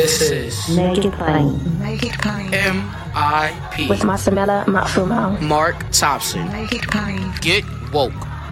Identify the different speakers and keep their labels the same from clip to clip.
Speaker 1: This is
Speaker 2: Make It Plain.
Speaker 3: Make It Plain.
Speaker 1: MIP
Speaker 2: With Masamela Matfumo.
Speaker 1: Mark Thompson.
Speaker 3: Make It Plain.
Speaker 1: Get woke.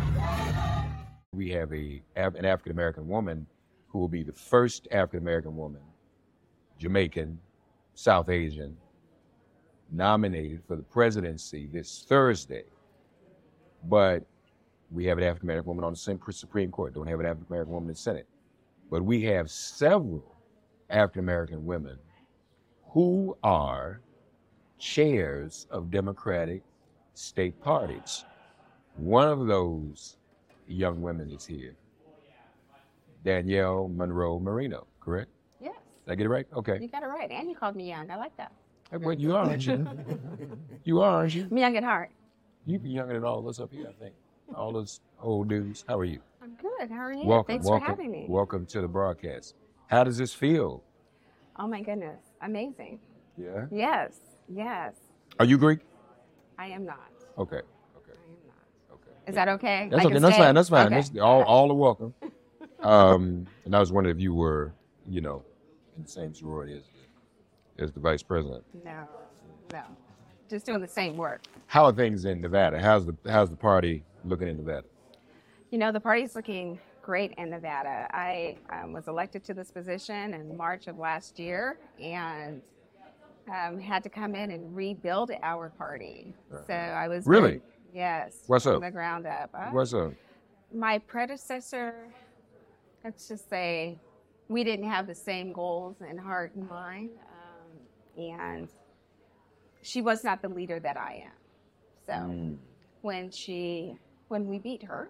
Speaker 4: We have an African-American woman who will be the first African-American woman, Jamaican, South Asian, nominated for the presidency this Thursday. But we have an African-American woman on the Supreme Court. Don't have an African-American woman in the Senate. But we have several African-American women who are chairs of Democratic state parties. One of those young women is here, Danielle Monroe Marino, correct?
Speaker 5: Yes.
Speaker 4: Did I get it right? Okay.
Speaker 5: You got it right. And you called me young. I like that.
Speaker 4: Well, you are, aren't you? You are, aren't you?
Speaker 5: I'm young at heart.
Speaker 4: You be younger than all of us up here, I think. All those old dudes. How are you?
Speaker 5: I'm good. How are you?
Speaker 4: Welcome,
Speaker 5: Thanks
Speaker 4: welcome,
Speaker 5: for having me.
Speaker 4: welcome to the broadcast. How does this feel?
Speaker 5: Oh, my goodness. Amazing.
Speaker 4: Yeah.
Speaker 5: Yes. Yes.
Speaker 4: Are you Greek?
Speaker 5: I am not.
Speaker 4: Okay.
Speaker 5: I am not.
Speaker 4: Okay.
Speaker 5: Is that okay?
Speaker 4: That's
Speaker 5: I
Speaker 4: okay.
Speaker 5: can
Speaker 4: That's
Speaker 5: stay?
Speaker 4: fine. That's fine.
Speaker 5: Okay.
Speaker 4: That's all are welcome. And I was wondering if you were, in the same sorority as the vice president.
Speaker 5: No. Just doing the same work.
Speaker 4: How are things in Nevada? How's the party looking in Nevada?
Speaker 5: The party's looking great in Nevada. I was elected to this position in March of last year and had to come in and rebuild our party. So I was
Speaker 4: Really?
Speaker 5: Yes.
Speaker 4: What's up?
Speaker 5: From the ground up.
Speaker 4: What's up?
Speaker 5: My predecessor, let's just say, we didn't have the same goals in heart and mind, and she was not the leader that I am. So when we beat her,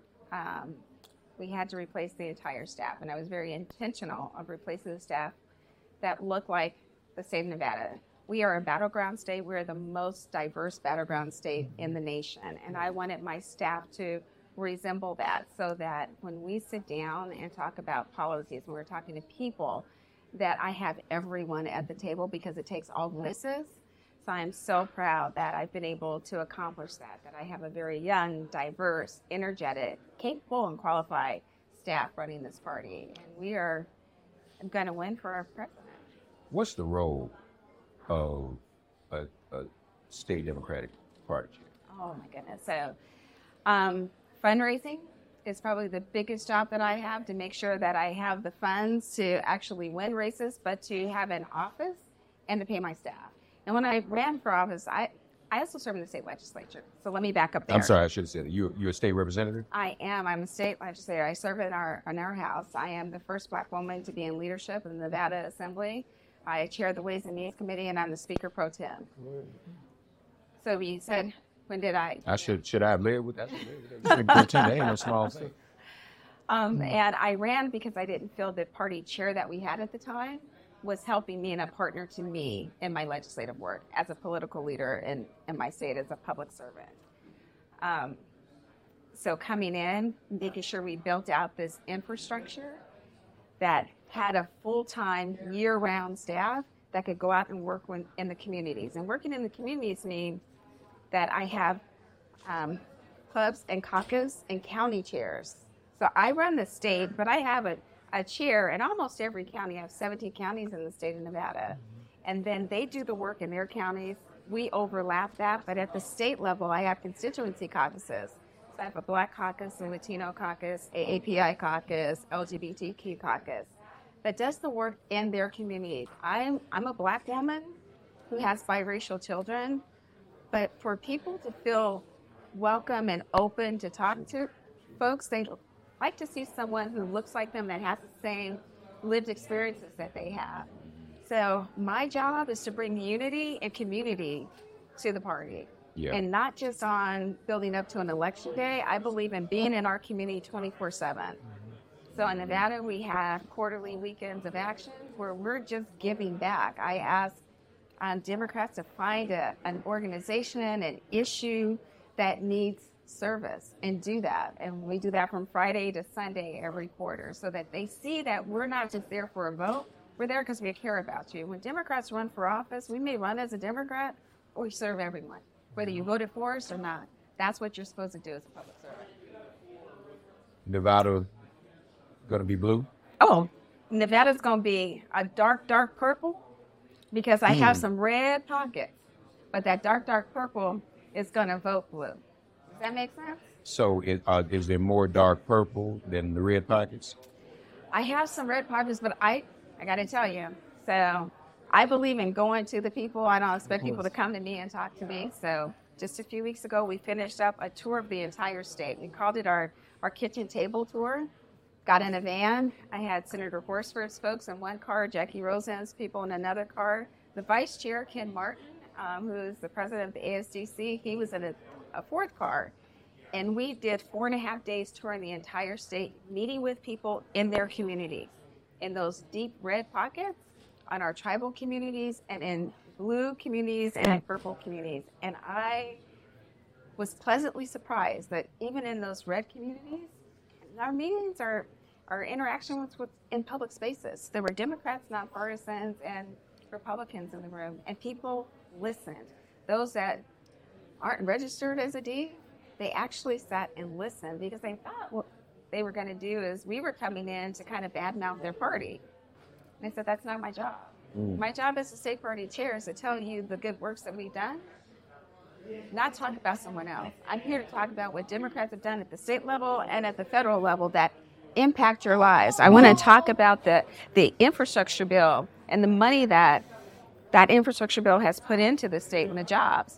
Speaker 5: we had to replace the entire staff, and I was very intentional of replacing the staff that looked like the state of Nevada. We are a battleground state. We're the most diverse battleground state in the nation, and I wanted my staff to resemble that so that when we sit down and talk about policies, when we're talking to people, that I have everyone at the table because it takes all voices. So I'm so proud that I've been able to accomplish that I have a very young, diverse, energetic, capable, and qualified staff running this party. And we are going to win for our president.
Speaker 4: What's the role of a state Democratic Party chair?
Speaker 5: Oh, my goodness. So fundraising is probably the biggest job that I have, to make sure that I have the funds to actually win races, but to have an office and to pay my staff. And when I ran for office, I also serve in the state legislature. So let me back up there.
Speaker 4: I'm sorry, I should have said it. You're a state representative?
Speaker 5: I am. I'm a state legislator. I serve in our house. I am the first Black woman to be in leadership in the Nevada Assembly. I chair the Ways and Means Committee, and I'm the Speaker Pro Tem. So you said, when did I
Speaker 4: should I have led with that? That ain't no small thing.
Speaker 5: And I ran because I didn't feel the party chair that we had at the time was helping me and a partner to me in my legislative work as a political leader in my state as a public servant. So coming in, making sure we built out this infrastructure that had a full-time, year-round staff that could go out and work in the communities. And working in the communities means that I have clubs and caucus and county chairs. So I run the state, but I have a chair in almost every county. I have 17 counties in the state of Nevada. And then they do the work in their counties. We overlap that, but at the state level, I have constituency caucuses. So I have a Black caucus, a Latino caucus, AAPI caucus, LGBTQ caucus that does the work in their communities. I'm a Black woman who has biracial children, but for people to feel welcome and open to talk to folks, they like to see someone who looks like them, that has the same lived experiences that they have. So my job is to bring unity and community to the party.
Speaker 4: Yeah.
Speaker 5: And not just on building up to an election day. I believe in being in our community 24/7. So in Nevada, we have quarterly weekends of action where we're just giving back. I ask Democrats to find an organization, an issue that needs service, and do that. And we do that from Friday to Sunday every quarter, so that they see that we're not just there for a vote. We're there because we care about you. When Democrats run for office, we may run as a Democrat, or we serve everyone, whether you voted for us or not. That's what you're supposed to do as a public servant.
Speaker 4: Nevada going to be blue?
Speaker 5: Oh, Nevada's going to be a dark, dark purple because I have some red pockets, but that dark, dark purple is going to vote blue. Does that make sense?
Speaker 4: So is there more dark purple than the red pockets?
Speaker 5: I have some red pockets, but I got to tell you, so I believe in going to the people. I don't expect people to come to me and talk to me. So just a few weeks ago, we finished up a tour of the entire state. We called it our kitchen table tour. Got in a van. I had Senator Horsford's folks in one car, Jackie Rosen's people in another car. The vice chair, Ken Martin, who is the president of the ASDC, he was in a fourth car. And we did 4.5 days touring the entire state, meeting with people in their communities, in those deep red pockets, on our tribal communities, and in blue communities and in purple communities. And I was pleasantly surprised that even in those red communities, our meetings, our interaction was in public spaces. There were Democrats, nonpartisans, and Republicans in the room, and people listened. Those that aren't registered as a D, they actually sat and listened because they thought what they were going to do is we were coming in to kind of badmouth their party. And I said, that's not my job. My job as a state party chair is to tell you the good works that we've done, not talk about someone else. I'm here to talk about what Democrats have done at the state level and at the federal level that impact your lives. I want to talk about the infrastructure bill and the money that infrastructure bill has put into the state and the jobs.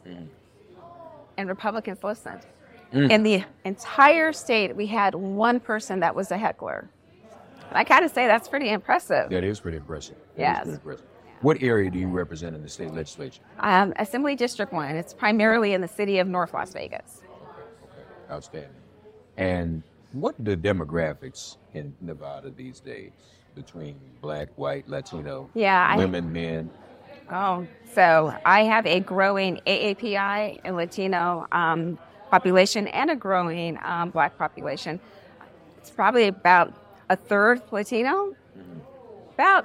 Speaker 5: And Republicans listened. In the entire state, we had one person that was a heckler. And I kind of say that's pretty impressive.
Speaker 4: That is pretty impressive.
Speaker 5: Yes.
Speaker 4: Pretty impressive. What area do you represent in the state legislature?
Speaker 5: Assembly District 1. It's primarily in the city of North Las Vegas.
Speaker 4: Okay. Outstanding. And what are the demographics in Nevada these days between Black, white, Latino, women, men?
Speaker 5: Oh, so I have a growing AAPI and Latino population and a growing Black population. It's probably about a third Latino, about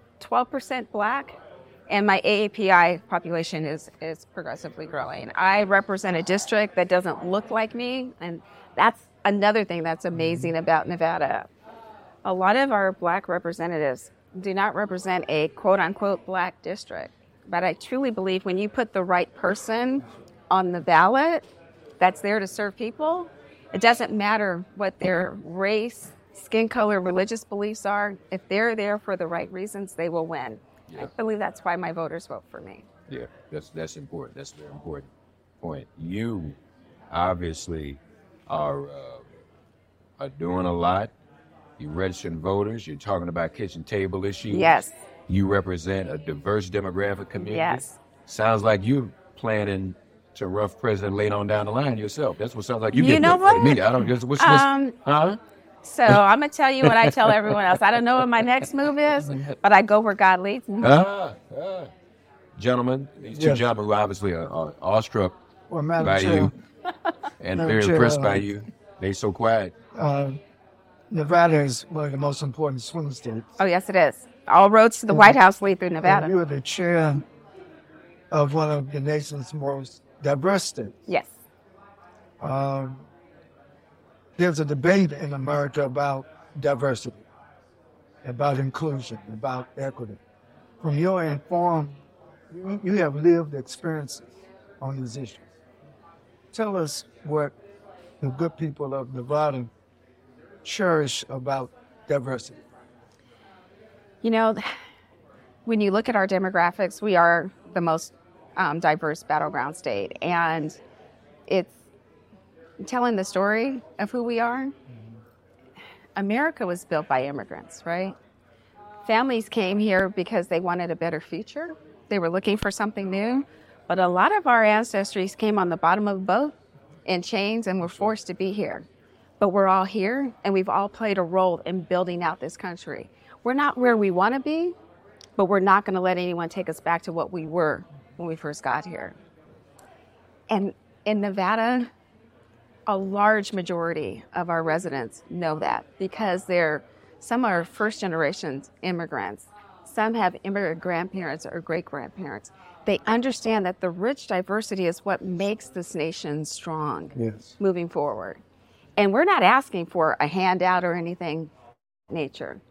Speaker 5: 12% Black, and my AAPI population is progressively growing. I represent a district that doesn't look like me, and that's another thing that's amazing about Nevada. A lot of our Black representatives do not represent a quote-unquote Black district, but I truly believe when you put the right person on the ballot that's there to serve people, it doesn't matter what their race, skin color, religious beliefs are. If they're there for the right reasons, they will win. I believe that's why my voters vote for me.
Speaker 4: Yeah, that's important. That's a very important point. You obviously are doing a lot. You're registering voters. You're talking about kitchen table issues.
Speaker 5: Yes.
Speaker 4: You represent a diverse demographic community.
Speaker 5: Yes.
Speaker 4: Sounds like you're planning to rough president late on down the line yourself. That's what sounds like you
Speaker 5: You
Speaker 4: get
Speaker 5: know
Speaker 4: for
Speaker 5: what?
Speaker 4: me. I don't just huh?
Speaker 5: So I'm going to tell you what I tell everyone else. I don't know what my next move is, but I go where God leads me.
Speaker 4: Gentlemen, these two gentlemen who obviously are awestruck by
Speaker 3: Chair,
Speaker 4: you and very impressed by you. They so quiet.
Speaker 3: Nevada is one of the most important swing states.
Speaker 5: Oh, yes, it is. All roads to the White House lead through Nevada.
Speaker 3: And you are the chair of one of the nation's most diverse states.
Speaker 5: Yes.
Speaker 3: There's a debate in America about diversity, about inclusion, about equity. From your informed, you have lived experiences on these issues. Tell us what the good people of Nevada cherish about diversity.
Speaker 5: You know, when you look at our demographics, we are the most diverse battleground state. And it's telling the story of who we are. America was built by immigrants, right? Families came here because they wanted a better future. They were looking for something new. But a lot of our ancestries came on the bottom of a boat in chains and were forced to be here. But we're all here, and we've all played a role in building out this country. We're not where we want to be, but we're not going to let anyone take us back to what we were when we first got here. And in Nevada, a large majority of our residents know that because some are first-generation immigrants. Some have immigrant grandparents or great-grandparents. They understand that the rich diversity is what makes this nation strong moving forward. And we're not asking for a handout or anything nature.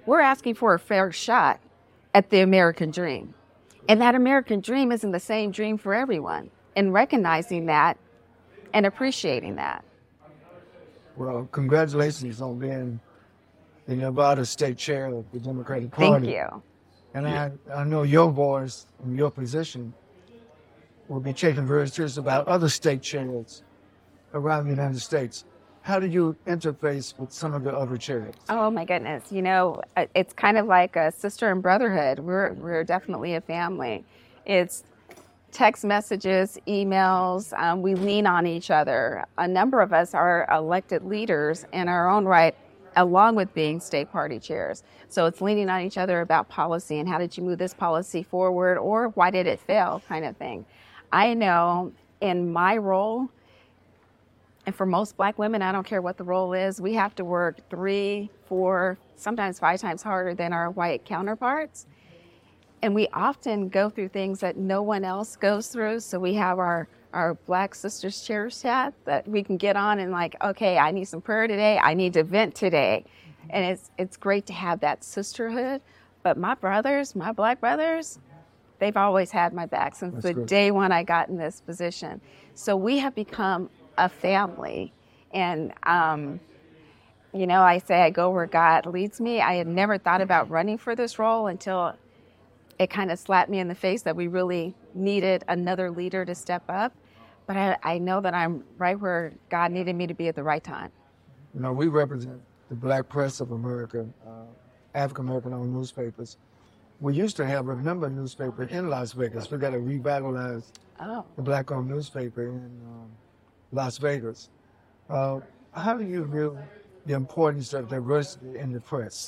Speaker 5: we're asking for a fair shot at the American dream. And that American dream isn't the same dream for everyone. And recognizing that and appreciating that.
Speaker 3: Well, congratulations on being the Nevada State Chair of the Democratic Party.
Speaker 5: Thank you.
Speaker 3: And I know your voice and your position will be taken very serious about other state chairs around the United States. How do you interface with some of the other chairs?
Speaker 5: Oh my goodness. You know, it's kind of like a sister and brotherhood. We're definitely a family. It's text messages, emails. We lean on each other. A number of us are elected leaders in our own right, along with being state party chairs. So it's leaning on each other about policy and how did you move this policy forward, or why did it fail, kind of thing. I know in my role, and for most Black women, I don't care what the role is, we have to work 3, 4, sometimes 5 times harder than our white counterparts. And we often go through things that no one else goes through. So we have our Black Sisters Chair chat that we can get on and like, okay, I need some prayer today. I need to vent today. And it's great to have that sisterhood. But my brothers, my Black brothers, they've always had my back since the day when I got in this position. So we have become a family. And, you know, I say I go where God leads me. I had never thought about running for this role until it kind of slapped me in the face that we really needed another leader to step up. But I know that I'm right where God needed me to be at the right time.
Speaker 3: You know, we represent the Black press of America, African-American-owned newspapers. We used to have a number newspaper in Las Vegas. We got to revitalize the Black-owned newspaper in Las Vegas. How do you view the importance of diversity in the press?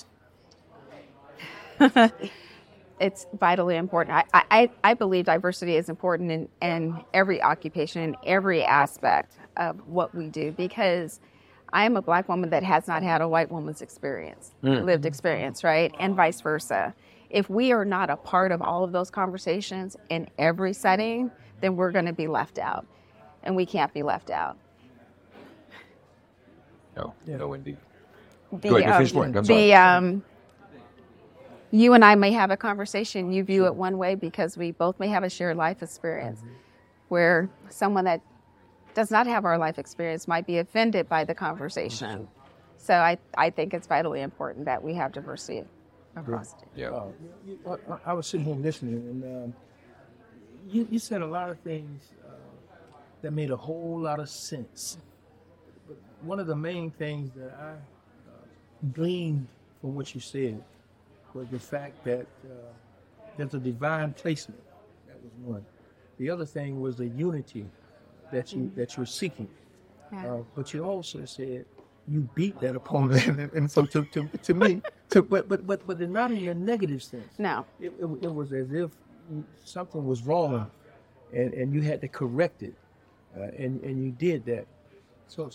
Speaker 5: It's vitally important. I believe diversity is important in every occupation, in every aspect of what we do, because I am a Black woman that has not had a white woman's experience, lived experience, right? And vice versa. If we are not a part of all of those conversations in every setting, then we're going to be left out. And we can't be left out.
Speaker 4: No, indeed. Go ahead, finish point. I'm sorry.
Speaker 5: You and I may have a conversation, you view it one way because we both may have a shared life experience, where someone that does not have our life experience might be offended by the conversation. So I think it's vitally important that we have diversity across it.
Speaker 4: Yeah.
Speaker 6: I was sitting here listening, and you said a lot of things that made a whole lot of sense. But one of the main things that I gleaned from what you said was the fact that there's a divine placement. That was one. The other thing was the unity that you're seeking.
Speaker 5: Yeah.
Speaker 6: But you also said you beat that opponent, and so to me, but not in a negative sense.
Speaker 5: No.
Speaker 6: It was as if something was wrong, and you had to correct it, and you did that. So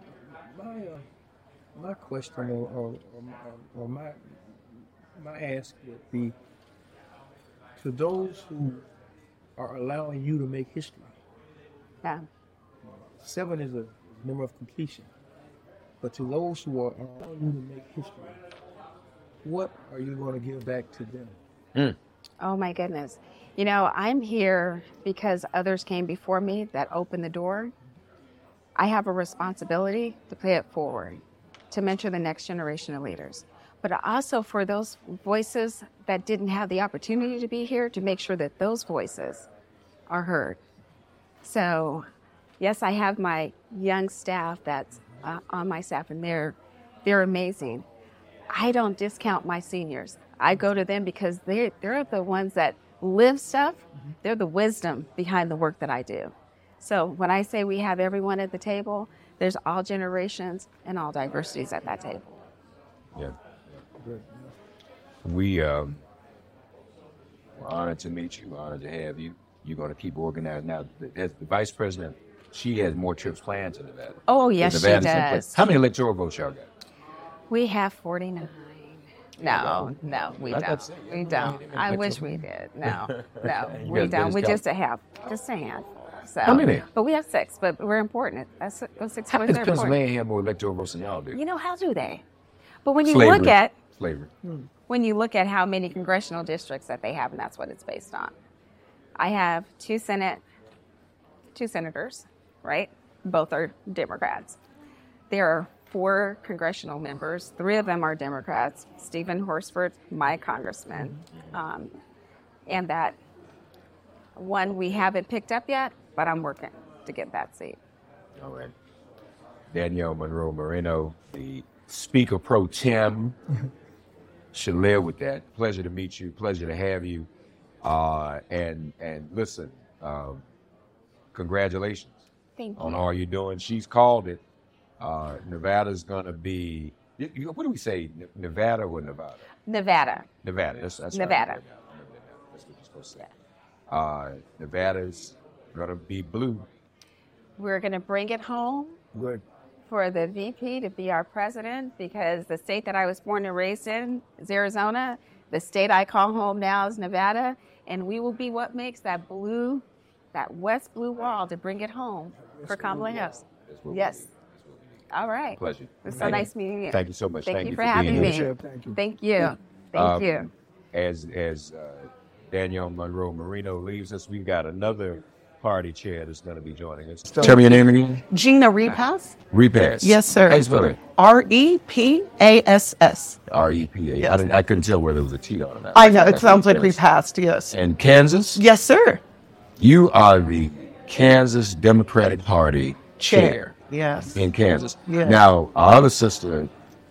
Speaker 6: my question or my ask would be to those who are allowing you to make history.
Speaker 5: Yeah.
Speaker 6: 7 is a number of completion. But to those who are allowing you to make history, what are you going to give back to them?
Speaker 5: Oh my goodness. You know, I'm here because others came before me that opened the door. I have a responsibility to pay it forward, to mentor the next generation of leaders. But also for those voices that didn't have the opportunity to be here, to make sure that those voices are heard. So, yes, I have my young staff that's on my staff, and they're amazing. I don't discount my seniors. I go to them because they're the ones that live stuff. They're the wisdom behind the work that I do. So when I say we have everyone at the table, there's all generations and all diversities at that table.
Speaker 4: Yeah. We're honored to meet you, honored to have you. You're going to keep organizing. Now, as the vice president, she has more trips planned to Nevada.
Speaker 5: Oh, yes, she does.
Speaker 4: How many electoral votes y'all got?
Speaker 5: We have 49. No, we don't. We don't. I wish we did. No, we don't. We just a handful. So,
Speaker 4: how many?
Speaker 5: But we have 6, but we're important. Those 6 votes are
Speaker 4: How does
Speaker 5: important.
Speaker 4: Pennsylvania have more electoral votes than y'all do?
Speaker 5: You know, how do they? But when you look at
Speaker 4: flavor.
Speaker 5: When you look at how many congressional districts that they have, and that's what it's based on. I have two senators, right? Both are Democrats. There are 4 congressional members. 3 of them are Democrats. Stephen Horsford, my congressman, and that one we haven't picked up yet, but I'm working to get that seat.
Speaker 4: All right. Danielle Monroe Moreno, the Speaker Pro Tem, should live with that. Pleasure to meet you. Pleasure to have you. And listen, congratulations
Speaker 5: Thank you.
Speaker 4: on all you're doing. She's called it. Nevada's going to be, what do we say, Nevada or Nevada?
Speaker 5: Nevada.
Speaker 4: Nevada. That's
Speaker 5: Nevada.
Speaker 4: Right. That's what you're supposed to say. Nevada's going to be blue.
Speaker 5: We're going to bring it home
Speaker 3: Good.
Speaker 5: for the VP to be our president, because the state that I was born and raised in is Arizona. The state I call home now is Nevada, and we will be what makes that blue, that West blue wall to bring it home for Kamala Harris. Yes. All right.
Speaker 4: Pleasure.
Speaker 5: It's so nice meeting you.
Speaker 4: Thank you so much.
Speaker 5: Thank you for
Speaker 4: being
Speaker 5: having
Speaker 4: here.
Speaker 5: me.
Speaker 3: Chair, thank you.
Speaker 5: Thank you. Thank you.
Speaker 4: As Danielle Monroe Moreno leaves us, we've got another party chair that's going to be joining us. Tell me your name again.
Speaker 7: Gina Repass?
Speaker 4: Repass.
Speaker 7: Yes, sir.
Speaker 4: How you spell it?
Speaker 7: Repass.
Speaker 4: R-E-P-A.
Speaker 7: Yes.
Speaker 4: I couldn't tell whether it was a T on it.
Speaker 7: I know, it sounds like repassed, yes.
Speaker 4: And Kansas?
Speaker 7: Yes, sir.
Speaker 4: You are the Kansas Democratic Party chair
Speaker 7: Yes.
Speaker 4: in Kansas.
Speaker 7: Yes.
Speaker 4: Now, our other sister,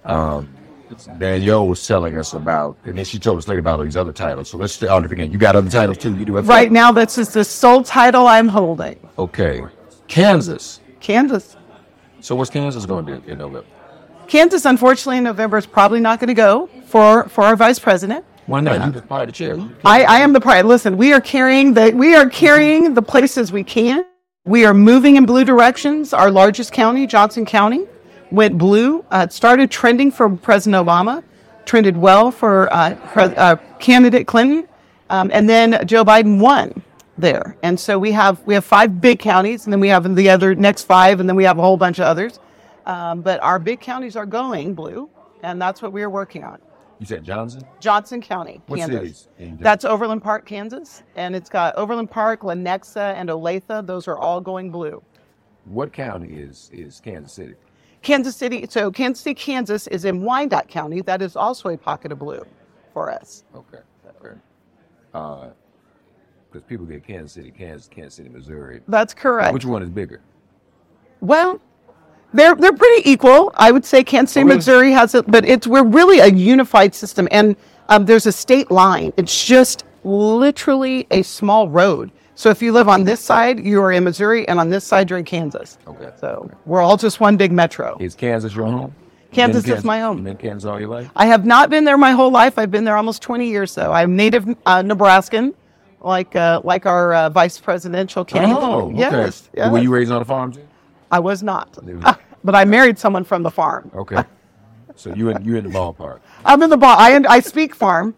Speaker 4: Danielle, was telling us about, and then she told us later about all these other titles. So let's start it again. You got other titles too? You do it?
Speaker 7: Right now, this is the sole title I'm holding.
Speaker 4: Okay. Kansas.
Speaker 7: Kansas.
Speaker 4: So what's Kansas going to do in November?
Speaker 7: Kansas, unfortunately, in November is probably not going to go for our vice president.
Speaker 4: Why not? You're the party chair.
Speaker 7: I am the pride. Listen, we are carrying the places we can. We are moving in blue directions. Our largest county, Johnson County, went blue. It started trending for President Obama, trended well for candidate Clinton, and then Joe Biden won there. And so we have 5 big counties, and then we have the other next 5, and then we have a whole bunch of others. But our big counties are going blue, and that's what we are working on.
Speaker 4: You said Johnson?
Speaker 7: Johnson County,
Speaker 4: What
Speaker 7: Kansas.
Speaker 4: cities?
Speaker 7: That's Overland Park, Kansas, and it's got Overland Park, Lenexa, and Olathe. Those are all going blue.
Speaker 4: What county is Kansas City?
Speaker 7: Kansas City, so Kansas City, Kansas is in Wyandotte County. That is also a pocket of blue for us.
Speaker 4: Okay. Because people get Kansas City, Missouri.
Speaker 7: That's correct.
Speaker 4: Which one is bigger?
Speaker 7: Well, they're pretty equal. I would say Kansas City,
Speaker 4: really?
Speaker 7: Missouri has it, but we're really a unified system, and there's a state line. It's just literally a small road. So if you live on this side, you are in Missouri, and on this side, you're in Kansas.
Speaker 4: Okay.
Speaker 7: So we're all just one big metro.
Speaker 4: Is Kansas your home?
Speaker 7: Kansas
Speaker 4: You been
Speaker 7: is my home.
Speaker 4: You been in Kansas all your life?
Speaker 7: I have not been there my whole life. I've been there almost 20 years, though. I'm native Nebraskan, like our vice presidential candidate.
Speaker 4: Oh, okay.
Speaker 7: Yes, yes.
Speaker 4: Were you raised on a farm too?
Speaker 7: I was not, but I married someone from the farm.
Speaker 4: Okay. So you in the ballpark.
Speaker 7: I'm in the bar. I speak farm.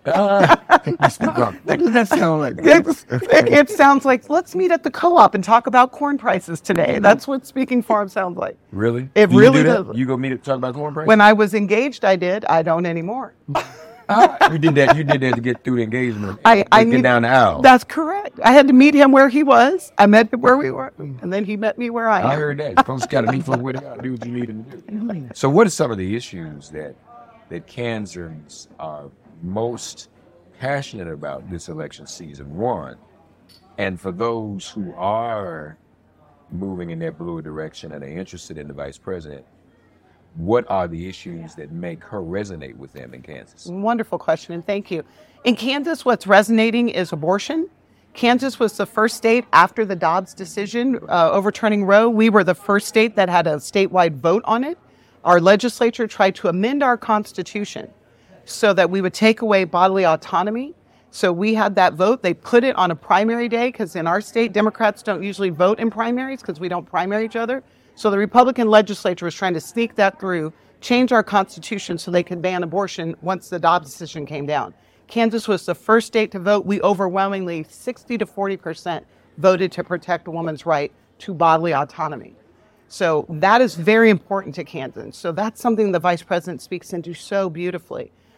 Speaker 3: What does that sound like?
Speaker 7: It sounds like, let's meet at the co-op and talk about corn prices today. That's what speaking farm sounds like.
Speaker 4: Really?
Speaker 7: It
Speaker 4: Do you
Speaker 7: really
Speaker 4: do that?
Speaker 7: does.
Speaker 4: You go meet it, talk about corn price?
Speaker 7: When I was engaged, I did. I don't anymore.
Speaker 4: You did that to get through the engagement.
Speaker 7: I
Speaker 4: get
Speaker 7: need-
Speaker 4: down the aisle.
Speaker 7: That's correct. I had to meet him where he was. I met him where we were, and then he met me where I am.
Speaker 4: I heard that. Folks got to meet folks where they got to do what you need them to do. So what are some of the issues that Kansans are most passionate about this election season? One, and for those who are moving in that blue direction and are interested in the vice president, what are the issues that make her resonate with them in Kansas?
Speaker 7: Wonderful question, and thank you. In Kansas, what's resonating is abortion. Kansas was the first state after the Dobbs decision overturning Roe. We were the first state that had a statewide vote on it. Our legislature tried to amend our constitution so that we would take away bodily autonomy. So we had that vote. They put it on a primary day because in our state, Democrats don't usually vote in primaries because we don't primary each other. So the Republican legislature was trying to sneak that through, change our constitution so they could ban abortion once the Dobbs decision came down. Kansas was the first state to vote. We overwhelmingly, 60 to 40%, voted to protect a woman's right to bodily autonomy. So that is very important to Kansans. So that's something the vice president speaks into so beautifully.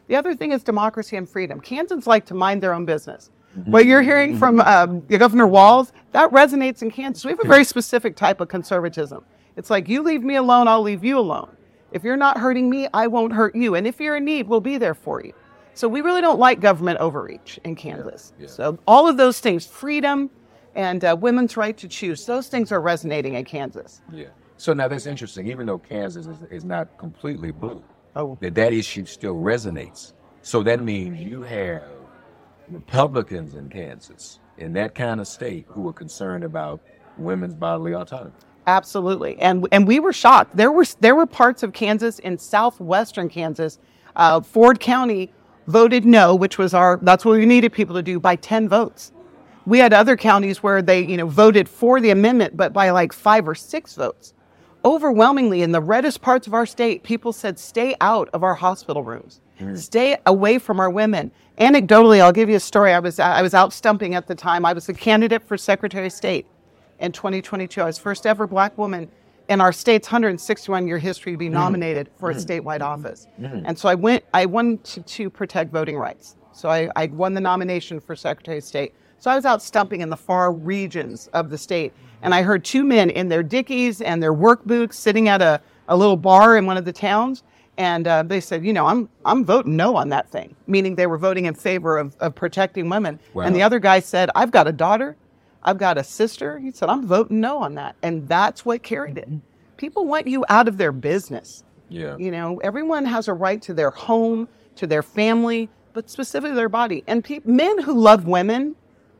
Speaker 7: The other thing is democracy and freedom. Kansans like to mind their own business. What you're hearing from Governor Walz, that resonates in Kansas. We have a very specific type of conservatism. It's like, you leave me alone, I'll leave you alone. If you're not hurting me, I won't hurt you. And if you're in need, we'll be there for you. So we really don't like government overreach in Kansas.
Speaker 4: Yeah.
Speaker 7: So all of those things, freedom and women's right to choose, those things are resonating in Kansas.
Speaker 4: Yeah. So now that's interesting. Even though Kansas is not completely blue,
Speaker 7: Oh.
Speaker 4: that issue still resonates. So that means you have Republicans in Kansas, in that kind of state, who are concerned about women's bodily autonomy.
Speaker 7: Absolutely, and we were shocked. There were parts of Kansas, in southwestern Kansas, Ford County voted no, which was that's what we needed people to do, by 10 votes. We had other counties where they voted for the amendment, but by like 5 or 6 votes. Overwhelmingly, in the reddest parts of our state, people said, stay out of our hospital rooms, stay away from our women. Anecdotally, I'll give you a story. I was out stumping at the time. I was a candidate for Secretary of State in 2022. I was first ever Black woman in our state's 161-year history to be nominated for a statewide office. And so I won to protect voting rights. So I won the nomination for Secretary of State. So I was out stumping in the far regions of the state, and I heard 2 men in their Dickies and their work boots sitting at a little bar in one of the towns, and they said, I'm voting no on that thing, meaning they were voting in favor of protecting women.
Speaker 4: Wow.
Speaker 7: And the other guy said, I've got a daughter, I've got a sister. He said, I'm voting no on that. And that's what carried it. People want you out of their business.
Speaker 4: Yeah.
Speaker 7: Everyone has a right to their home, to their family, but specifically their body. And men who love women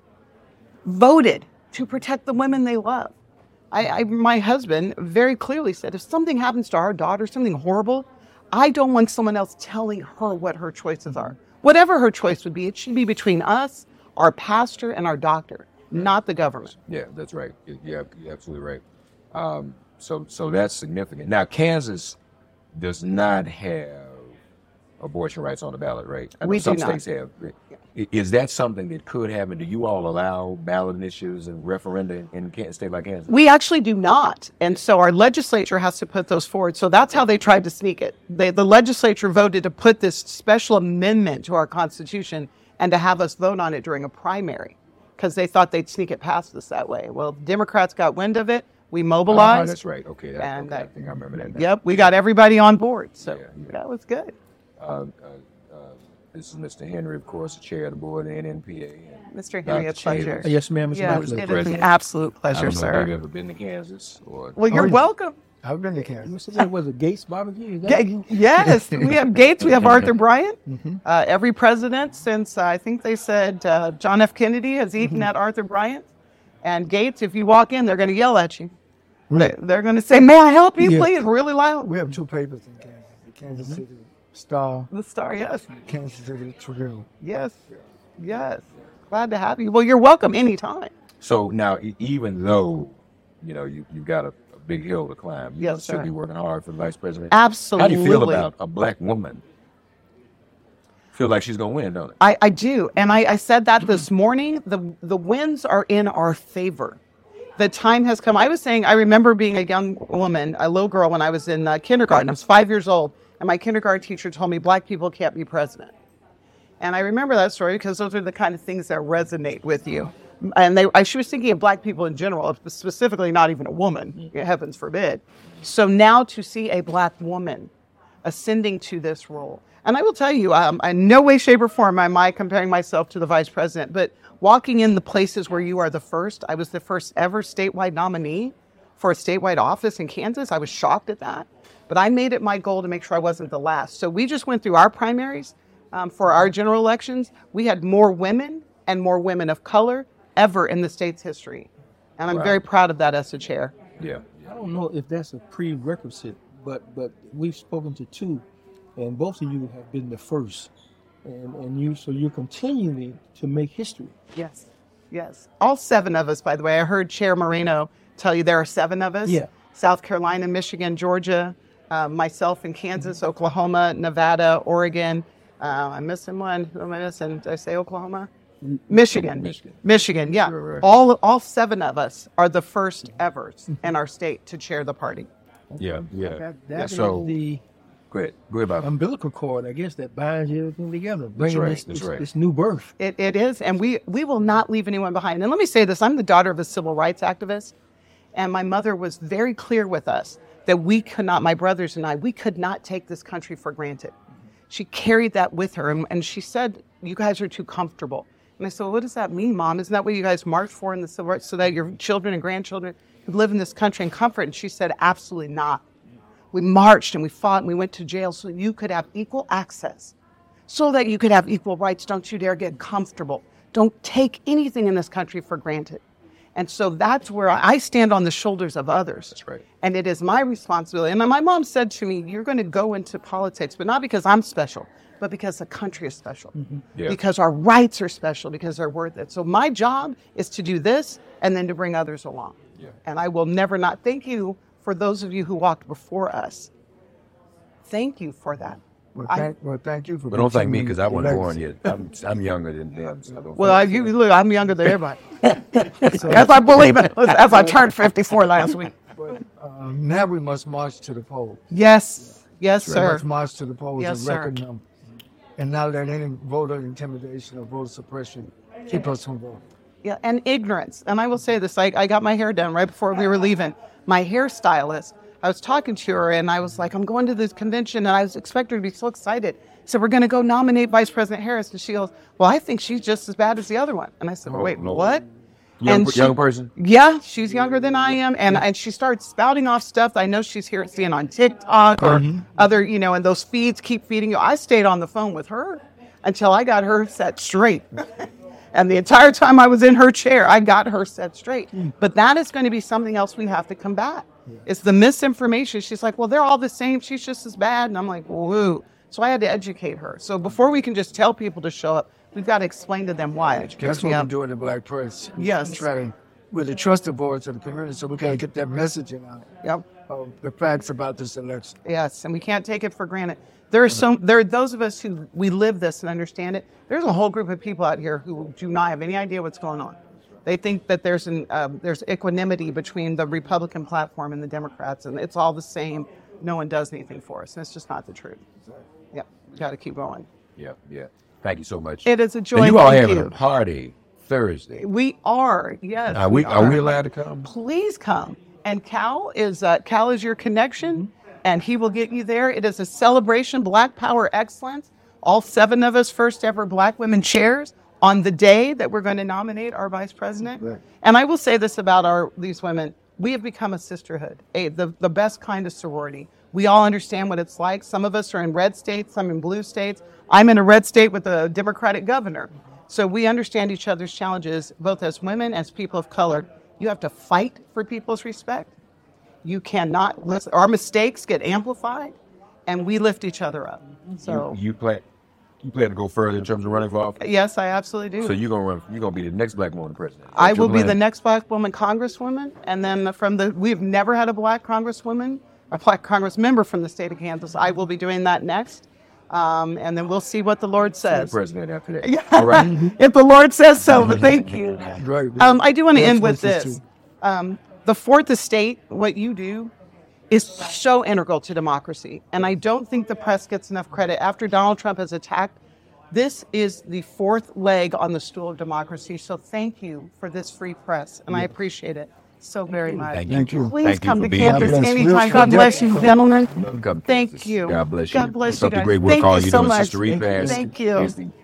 Speaker 7: voted to protect the women they love. My husband very clearly said, if something happens to our daughter, something horrible, I don't want someone else telling her what her choices are. Whatever her choice would be, it should be between us, our pastor, and our doctor, not the government.
Speaker 4: Yeah, that's right. You're absolutely right. So that's significant. Now, Kansas does not have abortion rights on the ballot, right? I know
Speaker 7: We
Speaker 4: some
Speaker 7: do not.
Speaker 4: states have. Is that something that could happen? Do you all allow ballot initiatives and referenda in a state like Kansas?
Speaker 7: We actually do not. And so our legislature has to put those forward. So that's how they tried to sneak it. The legislature voted to put this special amendment to our Constitution and to have us vote on it during a primary because they thought they'd sneak it past us that way. Well, Democrats got wind of it. We mobilized.
Speaker 4: That's right. Okay.
Speaker 7: And,
Speaker 4: I think I remember that now.
Speaker 7: Yep, we got everybody on board. So
Speaker 4: Yeah.
Speaker 7: that was good.
Speaker 4: This is Mr. Henry, of course, the chair of the board of the NNPA. and
Speaker 7: Mr. Henry, a
Speaker 4: Dr.
Speaker 7: pleasure.
Speaker 4: Chambers.
Speaker 6: Yes, ma'am. It's my
Speaker 7: Yes,
Speaker 6: pleasure.
Speaker 7: it is an
Speaker 4: President.
Speaker 7: absolute
Speaker 4: I
Speaker 7: pleasure,
Speaker 4: don't know if you've
Speaker 7: sir.
Speaker 4: ever been to Kansas or.
Speaker 7: Well, you're
Speaker 3: yeah.
Speaker 7: welcome.
Speaker 3: I've been to Kansas.
Speaker 6: What's that? Was it Gates Barbecue? Is that you?
Speaker 7: Yes, we have Gates, we have Arthur Bryant. Every president since I think they said John F. Kennedy has eaten at Arthur Bryant. And Gates, if you walk in, they're going to yell at you. They're going to say, may I help you,
Speaker 3: Yeah.
Speaker 7: please, really loud.
Speaker 3: We have 2 papers in Kansas: the Kansas City Star,
Speaker 7: The Star, yes.
Speaker 3: and the Kansas City Tribune.
Speaker 7: Yes, yes. Glad to have you. Well, you're welcome anytime.
Speaker 4: So now, even though, you've got a big hill to climb, you
Speaker 7: Yes,
Speaker 4: still
Speaker 7: sir.
Speaker 4: be working hard for the vice president.
Speaker 7: Absolutely.
Speaker 4: How do you feel about a Black woman? Feel like she's going to win, don't it?
Speaker 7: I do. And I said that this morning. The winds are in our favor. The time has come. I remember being a young woman, a little girl, when I was in kindergarten. I was 5 years old, and my kindergarten teacher told me Black people can't be president. And I remember that story because those are the kind of things that resonate with you. And she was thinking of Black people in general, specifically not even a woman, heavens forbid. So now to see a Black woman ascending to this role. And I will tell you, in no way, shape, or form am I comparing myself to the vice president, but walking in the places where you are the first, I was the first ever statewide nominee for a statewide office in Kansas. I was shocked at that. But I made it my goal to make sure I wasn't the last. So we just went through our primaries for our general elections. We had more women and more women of color ever in the state's history. And I'm
Speaker 4: Wow.
Speaker 7: very proud of that as a chair.
Speaker 4: Yeah.
Speaker 6: I don't know if that's a prerequisite, but we've spoken to 2, and both of you have been the first, and you're continuing to make history.
Speaker 7: Yes. Yes. All 7 of us, by the way. I heard Chair Moreno tell you there are 7 of us.
Speaker 6: Yeah.
Speaker 7: South Carolina, Michigan, Georgia, myself in Kansas, Oklahoma, Nevada, Oregon. I'm missing one. Who am I missing? Did I say Oklahoma? Michigan. Michigan, yeah.
Speaker 3: Right.
Speaker 7: All 7 of us are the first evers in our state to chair the party.
Speaker 4: Yeah.
Speaker 6: That is
Speaker 4: So, Go ahead, Bob.
Speaker 6: umbilical cord, I guess, that binds everything together, bringing
Speaker 4: right, that's right.
Speaker 6: this new birth.
Speaker 7: It is, and we will not leave anyone behind. And let me say this, I'm the daughter of a civil rights activist, and my mother was very clear with us that we could not, my brothers and I, we could not take this country for granted. She carried that with her, and she said, you guys are too comfortable. And I said, well, what does that mean, Mom? Isn't that what you guys marched for in the civil rights, so that your children and grandchildren could live in this country in comfort? And she said, absolutely not. We marched and we fought and we went to jail so you could have equal access, so that you could have equal rights. Don't you dare get comfortable. Don't take anything in this country for granted. And so that's where I stand on the shoulders of others.
Speaker 4: That's right.
Speaker 7: And it is my responsibility. And my mom said to me, you're going to go into politics, but not because I'm special, but because the country is special,
Speaker 4: Yeah.
Speaker 7: because our rights are special, because they're worth it. So my job is to do this and then to bring others along.
Speaker 4: Yeah.
Speaker 7: And I will never not thank you for those of you who walked before us. Thank you for that.
Speaker 3: Well, thank you for.
Speaker 4: But don't thank me
Speaker 3: continuing
Speaker 4: because I wasn't
Speaker 3: the
Speaker 4: born
Speaker 3: legacy.
Speaker 4: yet. I'm younger than them. So don't
Speaker 7: Well,
Speaker 4: thank
Speaker 7: look, I'm younger than everybody. As I believe it, as I turned 54 last week.
Speaker 3: Now we must march to the polls.
Speaker 7: Yes, yes,
Speaker 3: We
Speaker 7: sir.
Speaker 3: must march to the polls
Speaker 7: Yes,
Speaker 3: in record
Speaker 7: sir.
Speaker 3: numbers, and not let any voter intimidation or voter suppression keep us from voting.
Speaker 7: Yeah, and ignorance. And I will say this, I got my hair done right before we were leaving. My hairstylist, I was talking to her and I was like, I'm going to this convention, and I was expecting her to be so excited. So we're going to go nominate Vice President Harris. And she goes, well, I think she's just as bad as the other one. And I said, wait,
Speaker 4: no.
Speaker 7: what?
Speaker 4: Young
Speaker 7: And she-
Speaker 4: person?
Speaker 7: Yeah, she's younger than I am. And she started spouting off stuff I know she's seeing on TikTok or other, and those feeds keep feeding you. I stayed on the phone with her until I got her set straight. And the entire time I was in her chair, I got her set straight. But that is going to be something else we have to combat. It's the misinformation. She's like, well, they're all the same. She's just as bad. And I'm like, woo. So I had to educate her. So before we can just tell people to show up, we've got to explain to them why.
Speaker 3: That's what we do in the Black press.
Speaker 7: Yes.
Speaker 3: We're the trusted voice of the community, so we got to get that messaging out
Speaker 7: Yep.
Speaker 3: of the facts about this election.
Speaker 7: Yes, and we can't take it for granted. There are those of us who we live this and understand it. There's a whole group of people out here who do not have any idea what's going on. They think that there's equanimity between the Republican platform and the Democrats, and it's all the same. No one does anything for us, and it's just not the truth. Yep, got to keep going.
Speaker 4: Yeah. Thank you so much.
Speaker 7: It is a joy.
Speaker 4: And you all
Speaker 7: Thank
Speaker 4: having
Speaker 7: you.
Speaker 4: a party Thursday.
Speaker 7: We are, yes.
Speaker 4: Are we allowed to come?
Speaker 7: Please come. And Cal is your connection, and he will get you there. It is a celebration, Black Power Excellence. All 7 of us first ever Black women chairs on the day that we're going to nominate our vice president.
Speaker 3: Right.
Speaker 7: And I will say this about these women. We have become a sisterhood, the best kind of sorority. We all understand what it's like. Some of us are in red states, some in blue states. I'm in a red state with a Democratic governor. So we understand each other's challenges, both as women, as people of color. You have to fight for people's respect. You cannot let our mistakes get amplified, and we lift each other up. So
Speaker 4: You plan to go further in terms of running for office?
Speaker 7: yes, I absolutely do.
Speaker 4: So you're gonna be the next Black woman president?
Speaker 7: I will be the next Black woman congresswoman, and then we've never had a Black congresswoman, a Black congress member from the state of Kansas. I will be doing that next, and then we'll see what the Lord says.
Speaker 4: president after that.
Speaker 7: Yeah.
Speaker 4: All right.
Speaker 7: If the Lord says so, but thank you.
Speaker 3: Right.
Speaker 7: I do want to end with
Speaker 3: That's
Speaker 7: this.
Speaker 3: too.
Speaker 7: The fourth estate, what you do, is so integral to democracy. And I don't think the press gets enough credit. After Donald Trump has attacked, this is the fourth leg on the stool of democracy. So thank you for this free press. And I appreciate it so very much.
Speaker 3: Thank you.
Speaker 7: Please
Speaker 4: Thank you
Speaker 7: come
Speaker 4: for
Speaker 7: to
Speaker 4: being
Speaker 7: campus
Speaker 3: here.
Speaker 7: anytime. God bless you, gentlemen.
Speaker 4: Come to
Speaker 7: Thank
Speaker 4: Kansas.
Speaker 7: you.
Speaker 4: God bless you.
Speaker 7: God bless
Speaker 4: Keep
Speaker 7: you
Speaker 4: up the
Speaker 7: guys.
Speaker 4: great work
Speaker 7: Thank
Speaker 4: all
Speaker 7: you
Speaker 4: you're
Speaker 7: so
Speaker 4: doing,
Speaker 7: much.
Speaker 4: Sister Reed Bass.
Speaker 7: Thank you.
Speaker 4: Is the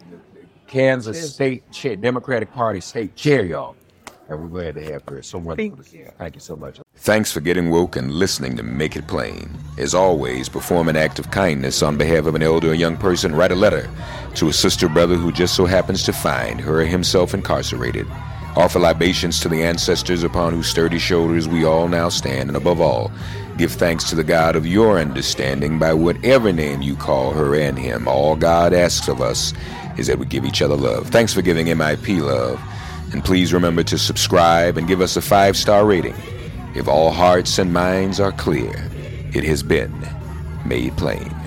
Speaker 4: Kansas State Chair, Democratic Party State Chair, y'all. And we're glad to have her. So wonderful.
Speaker 7: Thank you.
Speaker 4: Thank you so much.
Speaker 8: Thanks for getting woke and listening to Make It Plain. As always, perform an act of kindness on behalf of an elder or young person. Write a letter to a sister or brother who just so happens to find her or himself incarcerated. Offer libations to the ancestors upon whose sturdy shoulders we all now stand. And above all, give thanks to the God of your understanding by whatever name you call her and him. All God asks of us is that we give each other love. Thanks for giving MIP love. And please remember to subscribe and give us a 5-star rating. If all hearts and minds are clear, it has been made plain.